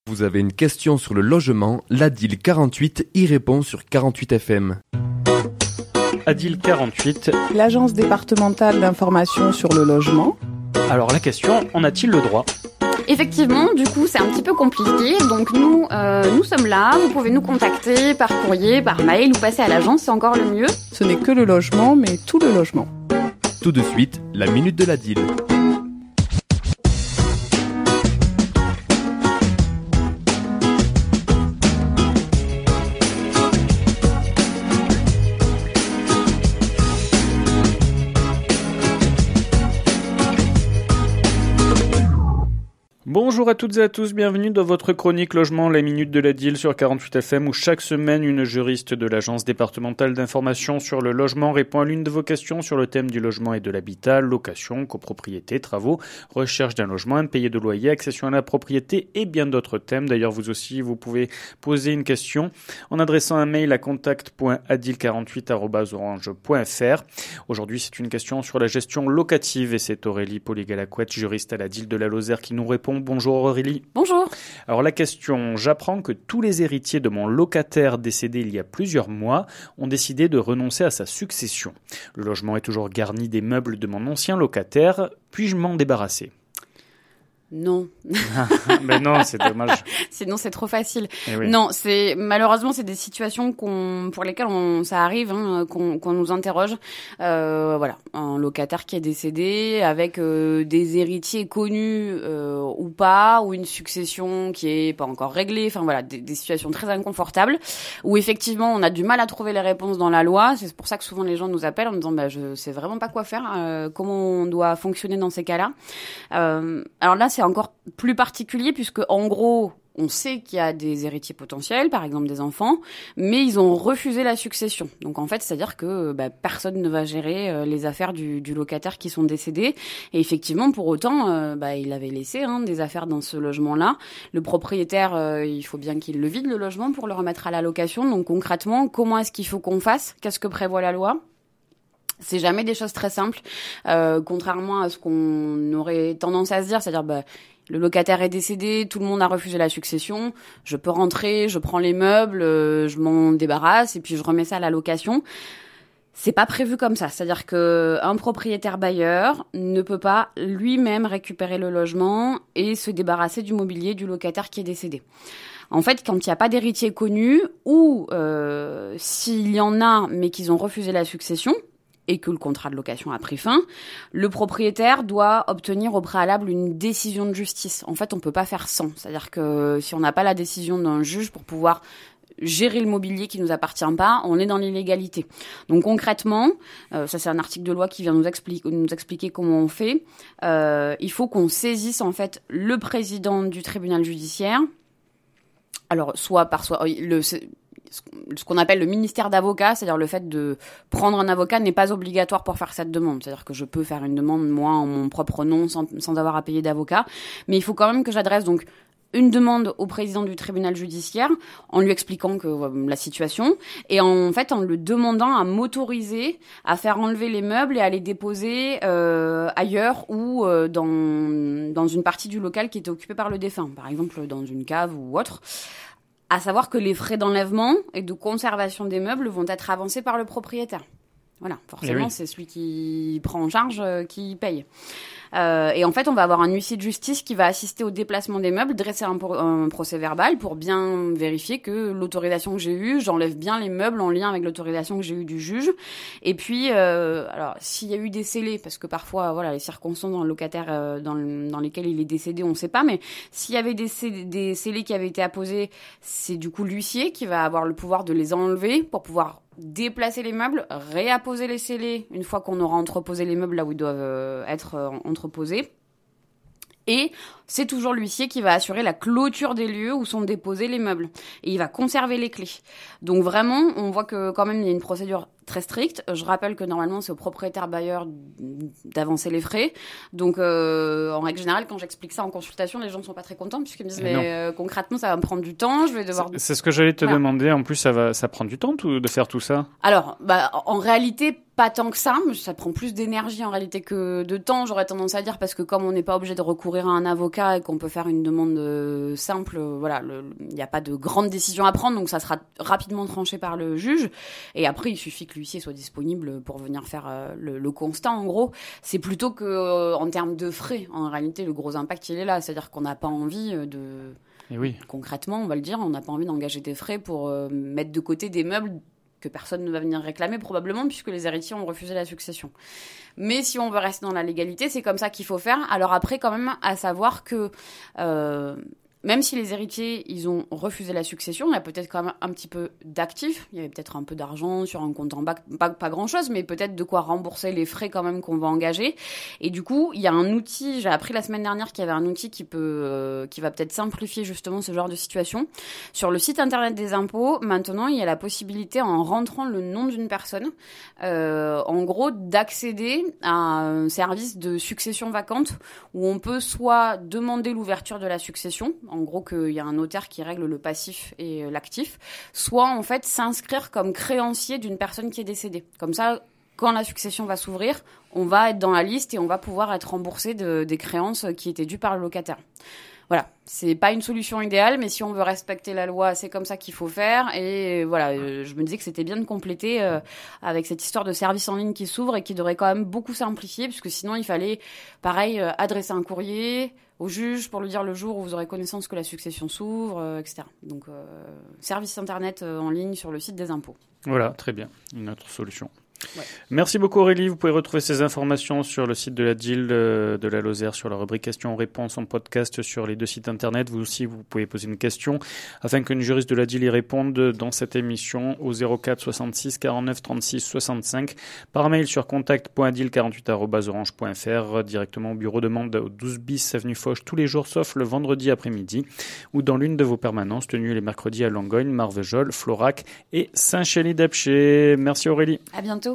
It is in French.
Vous avez une question sur le logement, l'ADIL 48 y répond sur 48 FM. ADIL 48. L'Agence départementale d'information sur le logement. Alors la question, en a-t-il le droit ? Effectivement, du coup, c'est un petit peu compliqué. Donc nous sommes là. Vous pouvez nous contacter par courrier, par mail ou passer à l'agence, c'est encore le mieux. Ce n'est que le logement, mais tout le logement. Tout de suite, la minute de l'ADIL. Bonjour à toutes et à tous, bienvenue dans votre chronique logement, la minute de l'ADIL sur 48 FM où chaque semaine une juriste de l'Agence départementale d'information sur le logement répond à l'une de vos questions sur le thème du logement et de l'habitat, location, copropriété, travaux, recherche d'un logement, impayé de loyer, accession à la propriété et bien d'autres thèmes. D'ailleurs vous aussi vous pouvez poser une question en adressant un mail à contact.adil48@orange.fr. Aujourd'hui c'est une question sur la gestion locative et c'est Aurélie Polygalacouette, juriste à l'ADIL de la Lozère qui nous répond. Bonjour Aurélie. Bonjour. Alors la question, j'apprends que tous les héritiers de mon locataire décédé il y a plusieurs mois ont décidé de renoncer à sa succession. Le logement est toujours garni des meubles de mon ancien locataire, puis-je m'en débarrasser ? Non. Mais non, c'est dommage. Sinon, c'est trop facile. Oui. Non, malheureusement, c'est des situations pour lesquelles ça arrive, qu'on nous interroge. Voilà, un locataire qui est décédé avec des héritiers connus ou pas, ou une succession qui est pas encore réglée. Enfin voilà, des situations très inconfortables où effectivement, on a du mal à trouver les réponses dans la loi. C'est pour ça que souvent les gens nous appellent en nous disant, je sais vraiment pas quoi faire, comment on doit fonctionner dans ces cas-là. Alors là, c'est encore plus particulier puisque en gros, on sait qu'il y a des héritiers potentiels, par exemple des enfants, mais ils ont refusé la succession. Donc en fait, c'est-à-dire que personne ne va gérer les affaires du locataire qui sont décédés. Et effectivement, pour autant, il avait laissé des affaires dans ce logement-là. Le propriétaire, il faut bien qu'il le vide le logement pour le remettre à la location. Donc concrètement, comment est-ce qu'il faut qu'on fasse ? Qu'est-ce que prévoit la loi ? C'est jamais des choses très simples, contrairement à ce qu'on aurait tendance à se dire, c'est-à-dire le locataire est décédé, tout le monde a refusé la succession, je peux rentrer, je prends les meubles, je m'en débarrasse et puis je remets ça à la location. C'est pas prévu comme ça, c'est-à-dire que un propriétaire bailleur ne peut pas lui-même récupérer le logement et se débarrasser du mobilier du locataire qui est décédé. En fait, quand il n'y a pas d'héritier connu ou s'il y en a mais qu'ils ont refusé la succession, et que le contrat de location a pris fin, le propriétaire doit obtenir au préalable une décision de justice. En fait, on peut pas faire sans. C'est-à-dire que si on n'a pas la décision d'un juge pour pouvoir gérer le mobilier qui nous appartient pas, on est dans l'illégalité. Donc concrètement, ça c'est un article de loi qui vient nous expliquer comment on fait. Il faut qu'on saisisse en fait le président du tribunal judiciaire. Alors ce qu'on appelle le ministère d'avocat, c'est-à-dire le fait de prendre un avocat n'est pas obligatoire pour faire cette demande. C'est-à-dire que je peux faire une demande, moi, en mon propre nom, sans avoir à payer d'avocat. Mais il faut quand même que j'adresse donc une demande au président du tribunal judiciaire en lui expliquant la situation et en fait en lui demandant à m'autoriser à faire enlever les meubles et à les déposer ailleurs ou dans une partie du local qui était occupée par le défunt, par exemple dans une cave ou autre. À savoir que les frais d'enlèvement et de conservation des meubles vont être avancés par le propriétaire. Voilà, forcément, c'est celui qui prend en charge qui paye. Et en fait, on va avoir un huissier de justice qui va assister au déplacement des meubles, dresser un procès verbal pour bien vérifier que l'autorisation que j'ai eue, j'enlève bien les meubles en lien avec l'autorisation que j'ai eue du juge. Et puis, alors, s'il y a eu des scellés, parce que parfois, voilà, les circonstances dans le locataire dans lesquelles il est décédé, on ne sait pas, mais s'il y avait des scellés qui avaient été apposés, c'est du coup l'huissier qui va avoir le pouvoir de les enlever pour pouvoir déplacer les meubles, réapposer les scellés une fois qu'on aura entreposé les meubles là où ils doivent être entreposés. Et c'est toujours l'huissier qui va assurer la clôture des lieux où sont déposés les meubles. Et il va conserver les clés. Donc vraiment, on voit que quand même il y a une procédure très stricte. Je rappelle que normalement c'est au propriétaire bailleur d'avancer les frais. Donc en règle générale, quand j'explique ça en consultation, les gens ne sont pas très contents puisqu'ils me disent concrètement ça va me prendre du temps, je vais devoir... C'est ce que j'allais te demander. En plus ça prend du temps de faire tout ça. Alors en réalité Pas tant que ça prend plus d'énergie en réalité que de temps, j'aurais tendance à dire, parce que comme on n'est pas obligé de recourir à un avocat et qu'on peut faire une demande simple, voilà, il n'y a pas de grande décision à prendre, donc ça sera rapidement tranché par le juge. Et après, il suffit que l'huissier soit disponible pour venir faire le constat. En gros, c'est plutôt que en termes de frais, en réalité, le gros impact il est là, c'est-à-dire qu'on n'a pas envie de. Et oui. Concrètement, on va le dire, on n'a pas envie d'engager des frais pour mettre de côté des meubles que personne ne va venir réclamer probablement, puisque les héritiers ont refusé la succession. Mais si on veut rester dans la légalité, c'est comme ça qu'il faut faire. Alors après, quand même, à savoir que même si les héritiers, ils ont refusé la succession, il y a peut-être quand même un petit peu d'actifs. Il y avait peut-être un peu d'argent sur un compte en banque, pas grand-chose, mais peut-être de quoi rembourser les frais quand même qu'on va engager. Et du coup, il y a un outil, j'ai appris la semaine dernière qu'il y avait un outil qui va peut-être simplifier justement ce genre de situation. Sur le site internet des impôts, maintenant, il y a la possibilité, en rentrant le nom d'une personne, en gros, d'accéder à un service de succession vacante où on peut soit demander l'ouverture de la succession, en gros qu'il y a un notaire qui règle le passif et l'actif, soit en fait s'inscrire comme créancier d'une personne qui est décédée. Comme ça, quand la succession va s'ouvrir, on va être dans la liste et on va pouvoir être remboursé des créances qui étaient dues par le locataire. Voilà, c'est pas une solution idéale, mais si on veut respecter la loi, c'est comme ça qu'il faut faire. Et voilà, je me disais que c'était bien de compléter avec cette histoire de service en ligne qui s'ouvre et qui devrait quand même beaucoup simplifier, puisque sinon il fallait, pareil, adresser un courrier au juge pour lui dire le jour où vous aurez connaissance que la succession s'ouvre, etc. Donc, service internet en ligne sur le site des impôts. Voilà, très bien, une autre solution. Ouais. Merci beaucoup Aurélie, vous pouvez retrouver ces informations sur le site de la DIL de la Lozère, sur la rubrique questions-réponses en podcast sur les 2 sites internet. Vous aussi, vous pouvez poser une question afin qu'une juriste de la DIL y réponde dans cette émission au 04 66 49 36 65 par mail sur contact.dil48@orange.fr, directement au bureau de Mende au 12 bis avenue Foch tous les jours sauf le vendredi après-midi, ou dans l'une de vos permanences tenues les mercredis à Langogne, Marvejols, Florac et Saint-Chély-d'Apcher. Merci Aurélie. À bientôt.